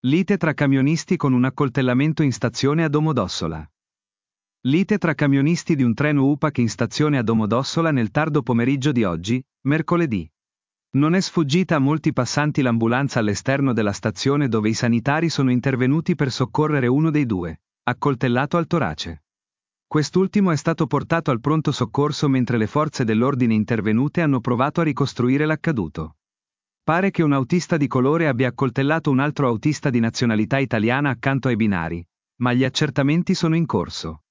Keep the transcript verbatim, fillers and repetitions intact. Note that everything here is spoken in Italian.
Lite tra camionisti con un accoltellamento in stazione a Domodossola. Lite tra camionisti di un treno U P A C in stazione a Domodossola nel tardo pomeriggio di oggi, mercoledì. Non è sfuggita a molti passanti l'ambulanza all'esterno della stazione dove i sanitari sono intervenuti per soccorrere uno dei due, accoltellato al torace. Quest'ultimo è stato portato al pronto soccorso mentre le forze dell'ordine intervenute hanno provato a ricostruire l'accaduto. Pare che un autista di colore abbia accoltellato un altro autista di nazionalità italiana accanto ai binari, ma gli accertamenti sono in corso.